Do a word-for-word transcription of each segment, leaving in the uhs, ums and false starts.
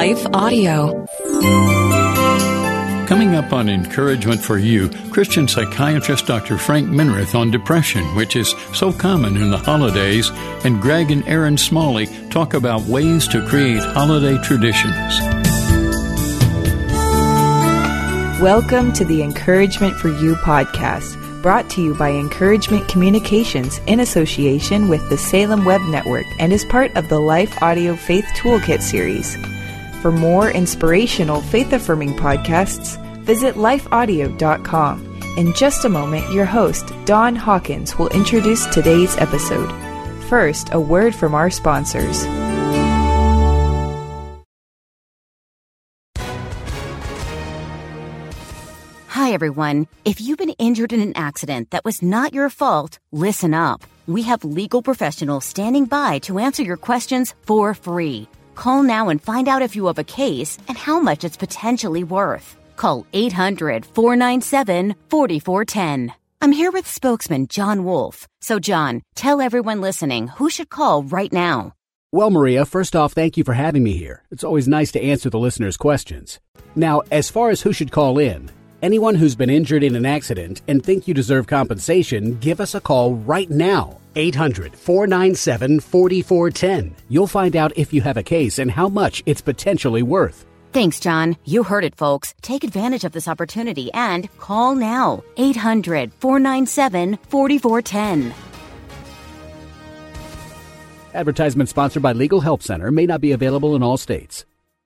Life Audio. Coming up on Encouragement for You, Christian psychiatrist Doctor Frank Minirth on depression, which is so common in the holidays, and Greg and Aaron Smalley talk about ways to create holiday traditions. Welcome to the Encouragement for You podcast, brought to you by Encouragement Communications in association with the Salem Web Network and is part of the Life Audio Faith Toolkit series. For more inspirational, faith-affirming podcasts, visit life audio dot com. In just a moment, your host, Don Hawkins, will introduce today's episode. First, a word from our sponsors. Hi, everyone. If you've been injured in an accident that was not your fault, listen up. We have legal professionals standing by to answer your questions for free. Call now and find out if you have a case and how much it's potentially worth. Call eight hundred, four nine seven, four four one zero. I'm here with spokesman John Wolf. So, John, tell everyone listening who should call right now. Well, Maria, first off, thank you for having me here. It's always nice to answer the listeners' questions. Now, as far as who should call in, anyone who's been injured in an accident and think you deserve compensation, give us a call right now. eight hundred, four nine seven, four four one zero. You'll find out if you have a case and how much it's potentially worth. Thanks, John. You heard it, folks. Take advantage of this opportunity and call now. eight hundred, four nine seven, four four one zero. Advertisement sponsored by Legal Help Center. May not be available in all states.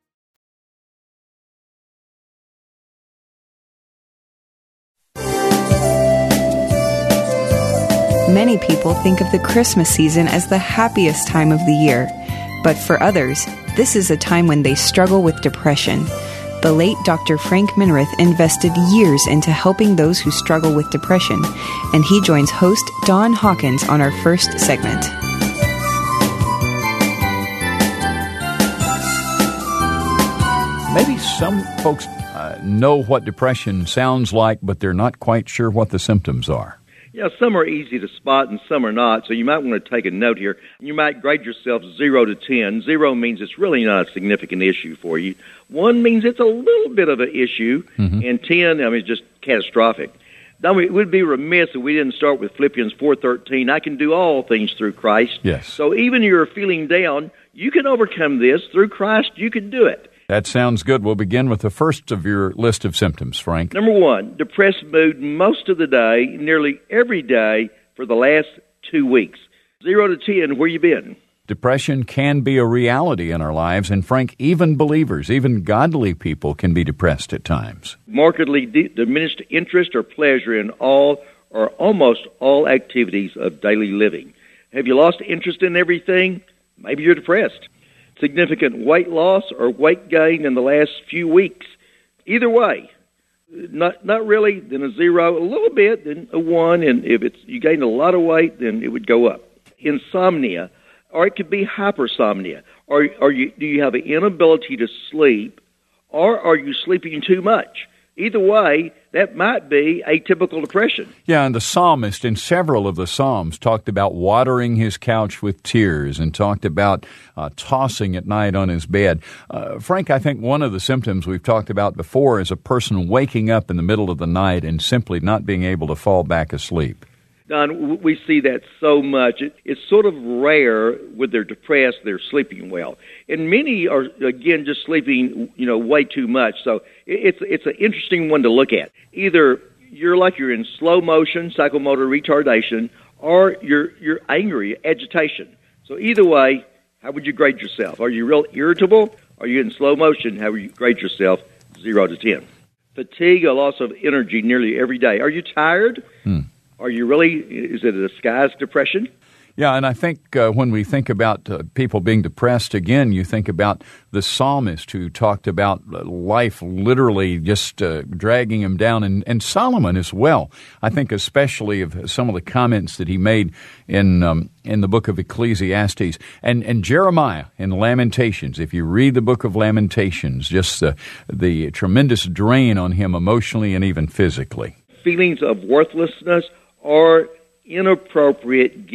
Many people think of the Christmas season as the happiest time of the year, but for others, this is a time when they struggle with depression. The late Doctor Frank Minirth invested years into helping those who struggle with depression, and he joins host Don Hawkins on our first segment. Maybe some folks uh, know what depression sounds like, but they're not quite sure what the symptoms are. Yeah, some are easy to spot and some are not, so you might want to take a note here. You might grade yourself zero to ten. Zero means it's really not a significant issue for you. One means it's a little bit of an issue, mm-hmm. and ten, I mean, it's just catastrophic. Now, it would be remiss if we didn't start with Philippians four thirteen. I can do all things through Christ. Yes. So even if you're feeling down, you can overcome this. Through Christ, you can do it. That sounds good. We'll begin with the first of your list of symptoms, Frank. Number one, depressed mood most of the day, nearly every day for the last two weeks. Zero to ten, where you been? Depression can be a reality in our lives, and Frank, even believers, even godly people can be depressed at times. Markedly de- diminished interest or pleasure in all or almost all activities of daily living. Have you lost interest in everything? Maybe you're depressed. Significant weight loss or weight gain in the last few weeks. Either way, not not really, then a zero, a little bit, then a one, and if it's you gained a lot of weight, then it would go up. Insomnia, or it could be hypersomnia, or, or you, do you have an inability to sleep, or are you sleeping too much? Either way, that might be atypical depression. Yeah, and the psalmist in several of the Psalms talked about watering his couch with tears and talked about uh, tossing at night on his bed. Uh, Frank, I think one of the symptoms we've talked about before is a person waking up in the middle of the night and simply not being able to fall back asleep. Don, we see that so much. It, it's sort of rare when they're depressed, they're sleeping well. And many are, again, just sleeping, you know, way too much. So it's it's an interesting one to look at. Either you're like you're in slow motion, psychomotor retardation, or you're you're angry, agitation. So either way, how would you grade yourself? Are you real irritable? Are you in slow motion? How would you grade yourself? Zero to ten. Fatigue, a loss of energy nearly every day. Are you tired? Hmm. Are you really, is it a disguised depression? Yeah, and I think uh, when we think about uh, people being depressed, again, you think about the psalmist who talked about life literally just uh, dragging him down, and, and Solomon as well. I think especially of some of the comments that he made in um, in the book of Ecclesiastes, and, and Jeremiah in Lamentations. If you read the book of Lamentations, just the, the tremendous drain on him emotionally and even physically. Feelings of worthlessness or inappropriate guilt.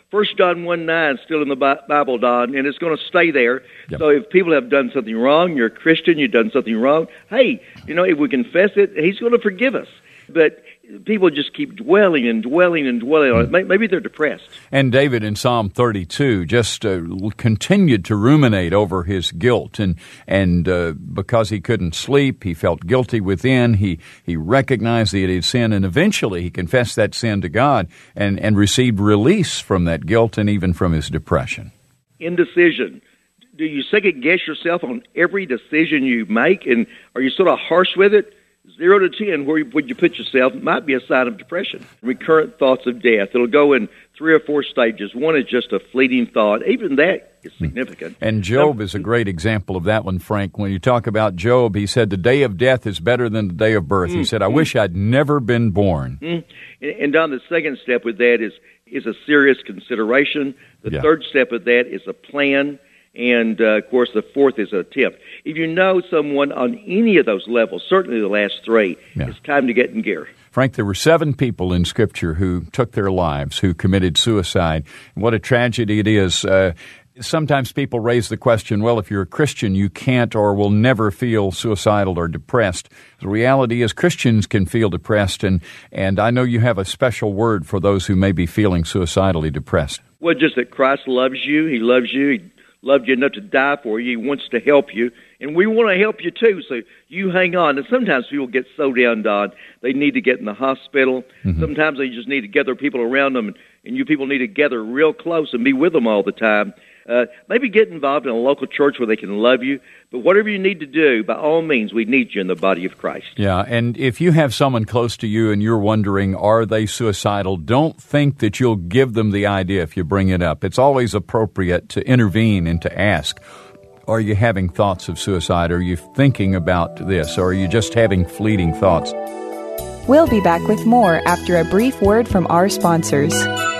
First John one nine is still in the Bible, Don, and it's going to stay there. Yep. So if people have done something wrong, you're a Christian, you've done something wrong, hey, you know, if we confess it, he's going to forgive us. But people just keep dwelling and dwelling and dwelling on it. Maybe they're depressed. And David in Psalm thirty-two just uh, continued to ruminate over his guilt. And and uh, because he couldn't sleep, he felt guilty within. He he recognized that he had sinned, and eventually he confessed that sin to God and, and received release from that guilt and even from his depression. Indecision. Do you second-guess yourself on every decision you make? And are you sort of harsh with it? Zero to ten, where would you put yourself, might be a sign of depression. Recurrent thoughts of death. It'll go in three or four stages. One is just a fleeting thought. Even that is significant. And Job is a great example of that one, Frank. When you talk about Job, he said, the day of death is better than the day of birth. Mm-hmm. He said, I wish I'd never been born. Mm-hmm. And, and Don, the second step with that is, is a serious consideration. The yeah. third step of that is a plan. And, uh, of course, the fourth is an attempt. If you know someone on any of those levels, certainly the last three, yeah. it's time to get in gear. Frank, there were seven people in Scripture who took their lives, who committed suicide. And what a tragedy it is. Uh, sometimes people raise the question, well, if you're a Christian, you can't or will never feel suicidal or depressed. The reality is Christians can feel depressed, and, and I know you have a special word for those who may be feeling suicidally depressed. Well, just that Christ loves you. He loves you. He loved you enough to die for you. He wants to help you. And we want to help you, too, so you hang on. And sometimes people get so down, Don, they need to get in the hospital. Mm-hmm. Sometimes they just need to gather people around them, and, and you people need to gather real close and be with them all the time. Uh, maybe get involved in a local church where they can love you. But whatever you need to do, by all means, we need you in the body of Christ. Yeah, and if you have someone close to you and you're wondering, are they suicidal, don't think that you'll give them the idea if you bring it up. It's always appropriate to intervene and to ask, are you having thoughts of suicide? Are you thinking about this? Or are you just having fleeting thoughts? We'll be back with more after a brief word from our sponsors.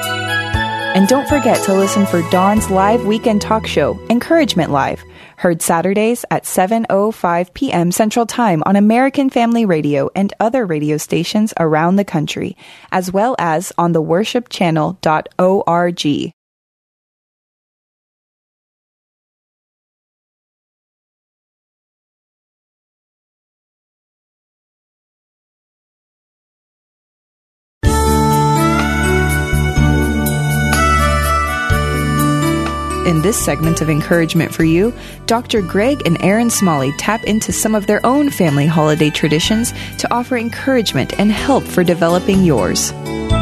And don't forget to listen for Dawn's live weekend talk show, Encouragement Live, heard Saturdays at seven oh five p.m. Central Time on American Family Radio and other radio stations around the country, as well as on the worship channel dot org. In this segment of Encouragement for You, Doctor Greg and Aaron Smalley tap into some of their own family holiday traditions to offer encouragement and help for developing yours.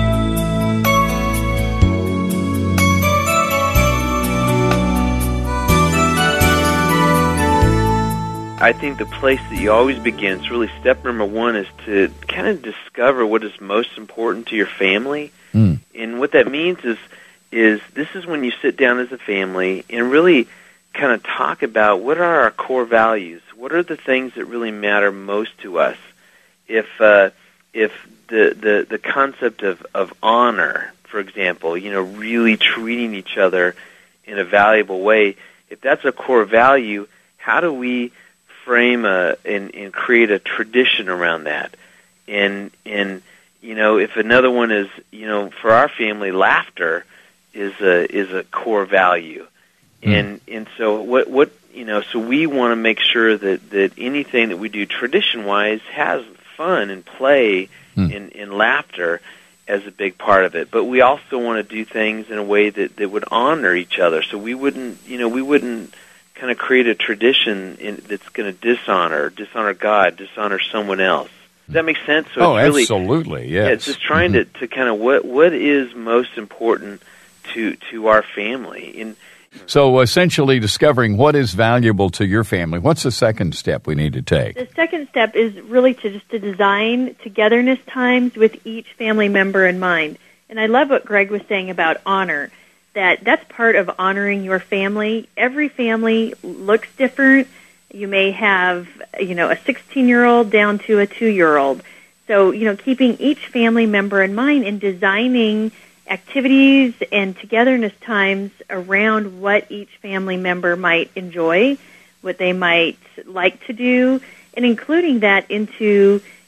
I think the place that you always begin, it's really step number one, is to kind of discover what is most important to your family. Mm. And what that means is is this is when you sit down as a family and really kind of talk about what are our core values, what are the things that really matter most to us. If uh, if the, the, the concept of, of honor, for example, you know, really treating each other in a valuable way, if that's a core value, how do we frame a, and, and create a tradition around that? And, and, you know, if another one is, you know, for our family, laughter is a is a core value, mm. and and so what what you know so we want to make sure that, that anything that we do tradition wise has fun and play mm. and, and laughter as a big part of it. But we also want to do things in a way that, that would honor each other. So we wouldn't you know we wouldn't kind of create a tradition in, that's going to dishonor dishonor God, dishonor someone else. Does that make sense? So oh, it's really, absolutely, yes. Yeah, it's just trying mm-hmm. to, to kind of what what is most important to to our family. In, so essentially discovering what is valuable to your family. What's the second step we need to take? The second step is really to just to design togetherness times with each family member in mind. And I love what Greg was saying about honor, that that's part of honoring your family. Every family looks different. You may have, you know, a sixteen-year-old down to a two-year-old. So, you know, keeping each family member in mind and designing activities and togetherness times around what each family member might enjoy, what they might like to do, and including that into, if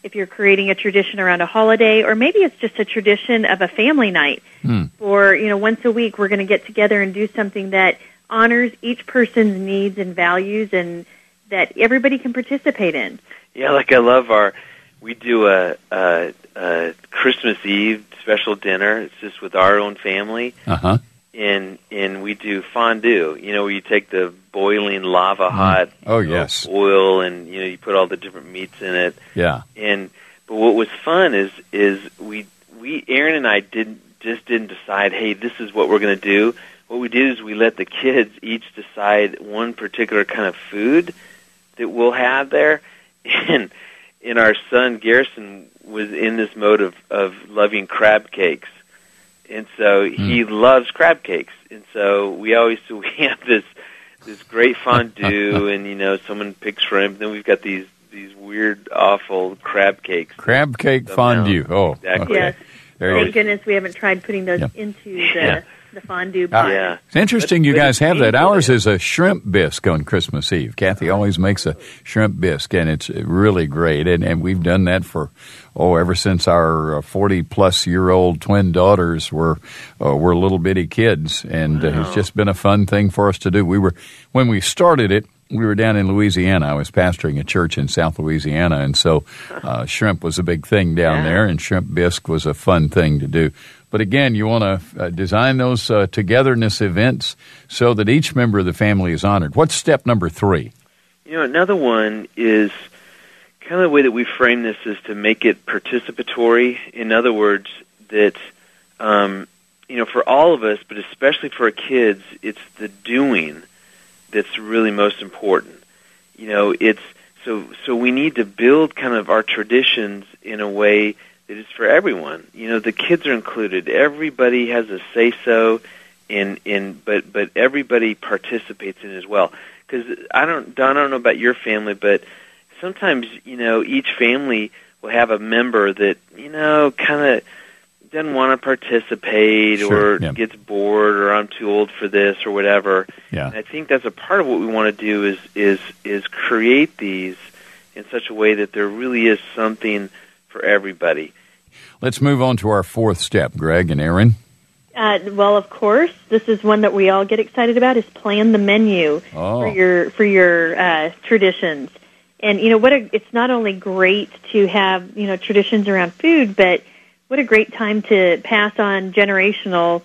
if you're creating a tradition around a holiday, or maybe it's just a tradition of a family night. Mm. Or, you know, once a week we're going to get together and do something that honors each person's needs and values and that everybody can participate in. Yeah, like I love our, we do a, a, a Christmas Eve special dinner. It's just with our own family. Uh-huh. And and we do fondue, you know, where you take the boiling lava hot oh, you know, yes. oil and, you know, you put all the different meats in it. Yeah. And but what was fun is is we we Aaron and I didn't just didn't decide, hey, this is what we're going to do. What we did is we let the kids each decide one particular kind of food that we'll have there. And and our son Garrison was in this mode of, of loving crab cakes. And so he mm. loves crab cakes. And so we always so we have this this great fondue and, you know, someone picks shrimp. Then we've got these these weird, awful crab cakes. Crab cake fondue. Oh, exactly. Yes. There Thank goodness we haven't tried putting those yep. into the, yeah. the fondue Ah, pot. Yeah. It's interesting But- you but guys it's have that. painful Ours there. is a shrimp bisque on Christmas Eve. Kathy always makes a shrimp bisque, and it's really great. And, and we've done that for, oh, ever since our forty-plus-year-old twin daughters were uh, were little bitty kids. And Wow. uh, it's just been a fun thing for us to do. We were When we started it, we were down in Louisiana. I was pastoring a church in South Louisiana, and so uh, shrimp was a big thing down Yeah. there, and shrimp bisque was a fun thing to do. But again, you want to uh, design those uh, togetherness events so that each member of the family is honored. What's step number three? You know, another one is kind of the way that we frame this is to make it participatory. In other words, that, um, you know, for all of us, but especially for our kids, it's the doing that's really most important. You know, it's so so we need to build kind of our traditions in a way that is for everyone. You know, the kids are included. Everybody has a say-so, in in but but everybody participates in it as well. Because I don't Don, I don't know about your family, but sometimes, you know, each family will have a member that, you know, kind of doesn't want to participate Sure, or yeah. gets bored or I'm too old for this or whatever. Yeah. And I think that's a part of what we want to do is is is create these in such a way that there really is something for everybody. Let's move on to our fourth step, Greg and Aaron. Uh, well, of course, this is one that we all get excited about: is plan the menu Oh. for your for your uh, traditions. And you know what? A, it's not only great to have you know traditions around food, but what a great time to pass on generational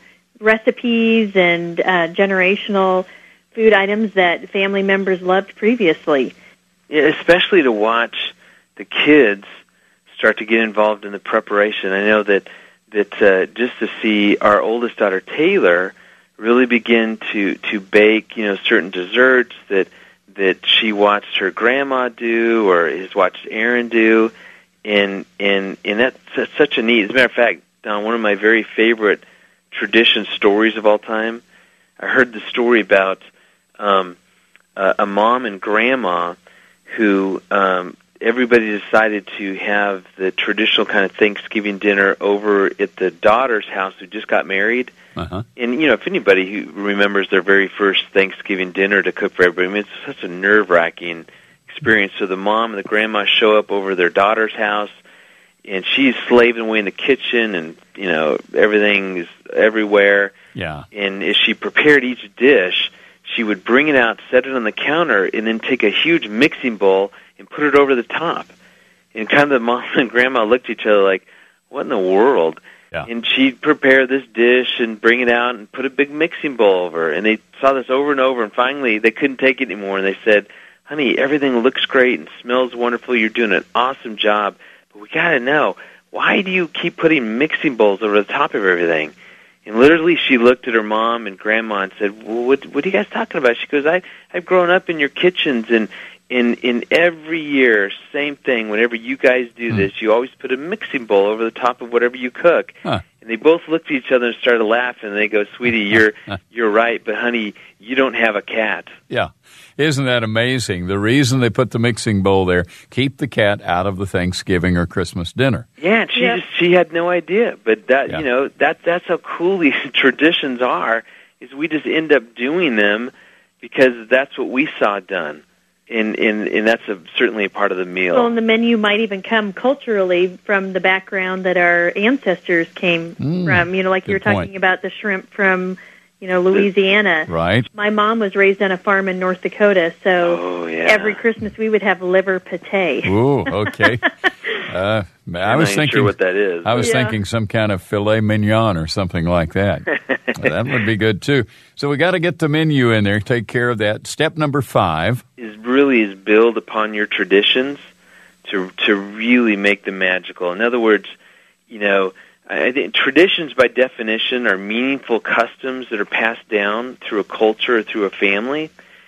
recipes and uh, generational food items that family members loved previously. Yeah, especially to watch the kids start to get involved in the preparation. I know that that uh, just to see our oldest daughter Taylor really begin to to bake, you know, certain desserts that that she watched her grandma do or has watched Aaron do, and and and that's such a neat. As a matter of fact, Don, one of my very favorite tradition stories of all time. I heard the story about um, uh, a mom and grandma who um, everybody decided to have the traditional kind of Thanksgiving dinner over at the daughter's house who just got married. Uh-huh. And, you know, if anybody who remembers their very first Thanksgiving dinner to cook for everybody, I mean, it's such a nerve-wracking experience. So the mom and the grandma show up over their daughter's house, and she's slaving away in the kitchen, and, you know, everything is everywhere. Yeah. And as she prepared each dish, she would bring it out, set it on the counter, and then take a huge mixing bowl and put it over the top. And kind of the mom and grandma looked at each other like, what in the world? Yeah. And she'd prepare this dish and bring it out and put a big mixing bowl over. And they saw this over and over, and finally they couldn't take it anymore. And they said, honey, everything looks great and smells wonderful. You're doing an awesome job. But we got to know, why do you keep putting mixing bowls over the top of everything? And literally she looked at her mom and grandma and said, well, what, what are you guys talking about? She goes, I, I've grown up in your kitchens, and in, in every year, same thing, whenever you guys do Hmm. this, you always put a mixing bowl over the top of whatever you cook. Huh. And they both looked at each other and started laughing, and they go, sweetie, you're you're right, but honey, you don't have a cat. Yeah. Isn't that amazing? The reason they put the mixing bowl there, keep the cat out of the Thanksgiving or Christmas dinner. Yeah, and she Yeah. just she had no idea. But that Yeah. you know, that that's how cool these traditions are, is we just end up doing them because that's what we saw done. And, and and that's a, certainly a part of the meal. Well, and the menu might even come culturally from the background that our ancestors came mm, from. You know, like you were talking point. about the shrimp from, you know, Louisiana. Right. My mom was raised on a farm in North Dakota, so oh, yeah. every Christmas we would have liver pate. Ooh, okay. uh, I I'm was not thinking sure what that is. I was Yeah. thinking some kind of filet mignon or something like that. That would be good too. So we got to get the menu in there. Take care of that. Step number five is really is build upon your traditions to to really make them magical. In other words, you know, I think traditions by definition are meaningful customs that are passed down through a culture or through a family.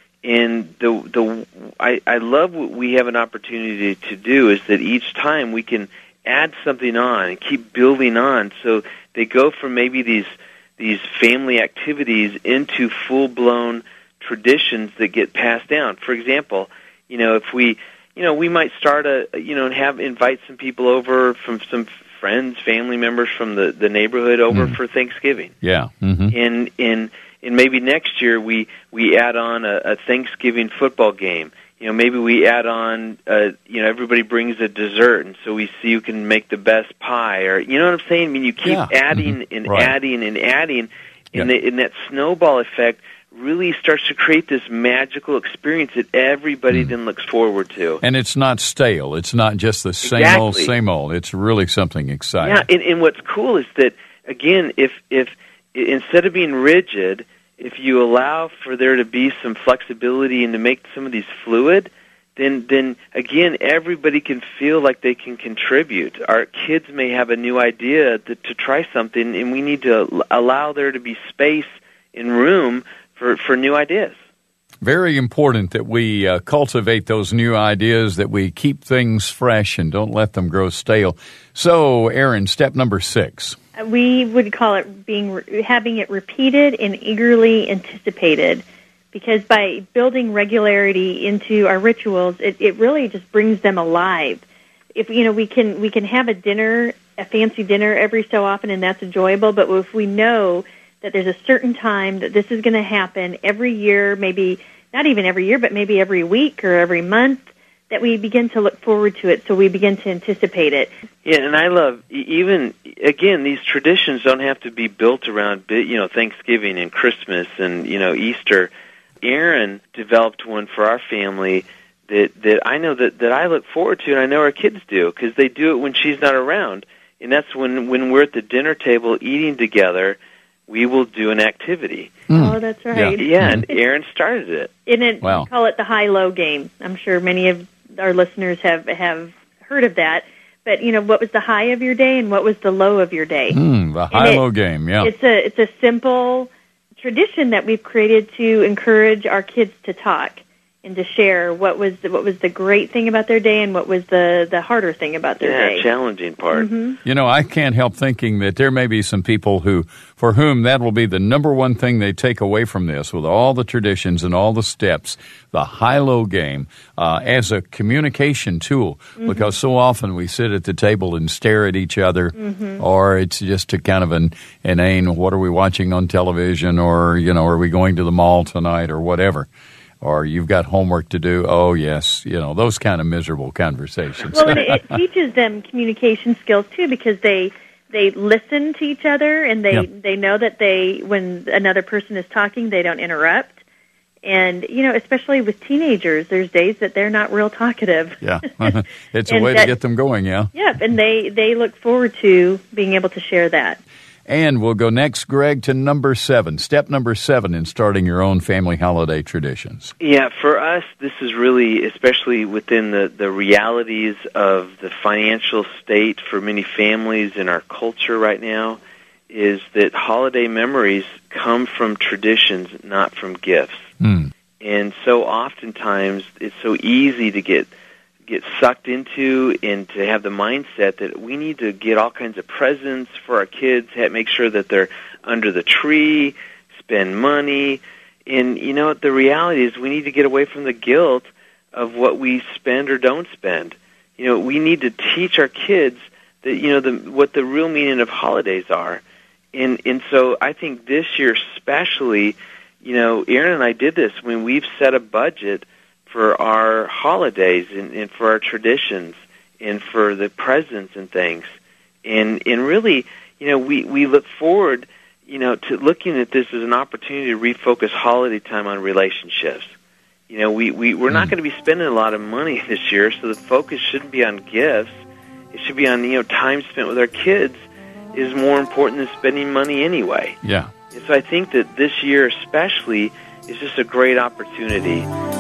And the the I, I love what we have an opportunity to do is that each time we can add something on and keep building on. So they go from maybe these these family activities into full-blown traditions that get passed down. For example, you know, if we, you know, we might start a, you know, and have invite some people over from some friends, family members from the, the neighborhood over mm. for Thanksgiving. Yeah. Mm-hmm. And and and maybe next year we we add on a, a Thanksgiving football game. You know, maybe we add on, uh, you know, everybody brings a dessert, and so we see who can make the best pie, or, you know what I'm saying? I mean, you keep yeah. adding mm-hmm. and right. adding and adding, and, yeah. the, and that snowball effect really starts to create this magical experience that everybody mm. then looks forward to. And it's not stale. It's not just the same exactly. old, same old. It's really something exciting. Yeah, and, and what's cool is that, again, if if instead of being rigid, if you allow for there to be some flexibility and to make some of these fluid, then, then again, everybody can feel like they can contribute. Our kids may have a new idea to, to try something, and we need to allow there to be space and room for, for new ideas. Very important that we uh, cultivate those new ideas, that we keep things fresh and don't let them grow stale. So, Erin, step number six. We would call it being having it repeated and eagerly anticipated, because by building regularity into our rituals, it, it really just brings them alive. If you know, we can we can have a dinner, a fancy dinner every so often, and that's enjoyable. But if we know that there's a certain time that this is going to happen every year, maybe not even every year, but maybe every week or every month, that we begin to look forward to it, so we begin to anticipate it. Yeah, and I love, even, again, these traditions don't have to be built around, you know, Thanksgiving and Christmas and, you know, Easter. Erin developed one for our family that, that I know that, that I look forward to, and I know our kids do, because they do it when she's not around. And that's when, when we're at the dinner table eating together, we will do an activity. Mm. Oh, that's right. Yeah, yeah, and Erin started it. And it, wow. we call it the high-low game. I'm sure many of our listeners have, have heard of that. But, you know, what was the high of your day and what was the low of your day? Mm, the high-low game, yeah. It's a, it's a simple tradition that we've created to encourage our kids to talk and to share what was the, what was the great thing about their day and what was the, the harder thing about their yeah, day. Challenging part. Mm-hmm. You know, I can't help thinking that there may be some people who, for whom that will be the number one thing they take away from this, with all the traditions and all the steps, the high-low game, uh, as a communication tool, mm-hmm. because so often we sit at the table and stare at each other, mm-hmm. or it's just a kind of an inane, what are we watching on television, or, you know, are we going to the mall tonight, or whatever. Or you've got homework to do. Oh, yes, you know, those kind of miserable conversations. Well, and it, it teaches them communication skills, too, because they they listen to each other, and they, yep. they know that they when another person is talking, they don't interrupt. And, you know, especially with teenagers, there's days that they're not real talkative. Yeah, it's a and way that, to get them going, yeah. Yeah, and they, they look forward to being able to share that. And we'll go next, Greg, to number seven. Step number seven in starting your own family holiday traditions. Yeah, for us, this is really, especially within the, the realities of the financial state for many families in our culture right now, is that holiday memories come from traditions, not from gifts. Mm. And so oftentimes, it's so easy to get get sucked into and to have the mindset that we need to get all kinds of presents for our kids, have, make sure that they're under the tree, spend money. And, you know, the reality is we need to get away from the guilt of what we spend or don't spend. You know, we need to teach our kids that, you know, the, what the real meaning of holidays are. And, and so I think this year especially, you know, Erin and I did this when we've set a budget for our holidays and, and for our traditions and for the presents and things. And and really, you know, we, we look forward, you know, to looking at this as an opportunity to refocus holiday time on relationships. You know, we, we, we're not going to be spending a lot of money this year, so the focus shouldn't be on gifts. It should be on, you know, time spent with our kids is more important than spending money anyway. Yeah. And so I think that this year especially is just a great opportunity.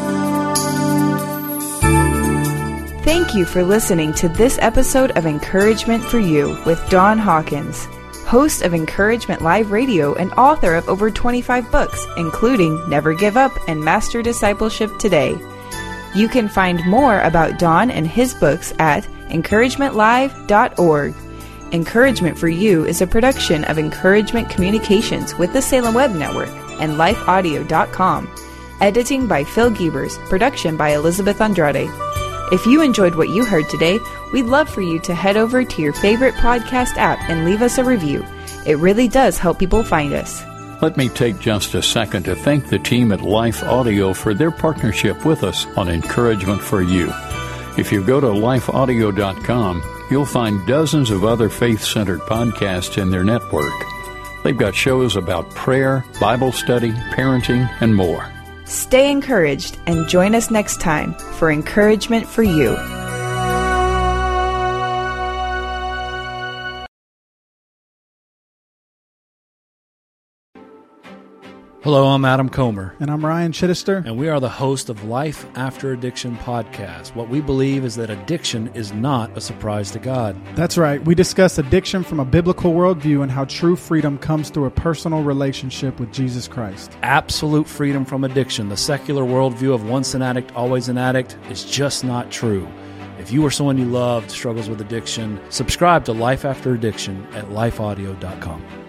Thank you for listening to this episode of Encouragement for You with Don Hawkins, host of Encouragement Live Radio and author of over twenty-five books, including Never Give Up and Master Discipleship Today. You can find more about Don and his books at encouragement live dot org. Encouragement for You is a production of Encouragement Communications with the Salem Web Network and life audio dot com. Editing by Phil Giebers, production by Elizabeth Andrade. If you enjoyed what you heard today, we'd love for you to head over to your favorite podcast app and leave us a review. It really does help people find us. Let me take just a second to thank the team at Life Audio for their partnership with us on Encouragement for You. If you go to life audio dot com, you'll find dozens of other faith-centered podcasts in their network. They've got shows about prayer, Bible study, parenting, and more. Stay encouraged and join us next time for Encouragement for You. Hello, I'm Adam Comer. And I'm Ryan Chittister. And we are the host of Life After Addiction podcast. What we believe is that addiction is not a surprise to God. That's right. We discuss addiction from a biblical worldview and how true freedom comes through a personal relationship with Jesus Christ. Absolute freedom from addiction. The secular worldview of once an addict, always an addict is just not true. If you or someone you loved struggles with addiction, subscribe to Life After Addiction at life audio dot com.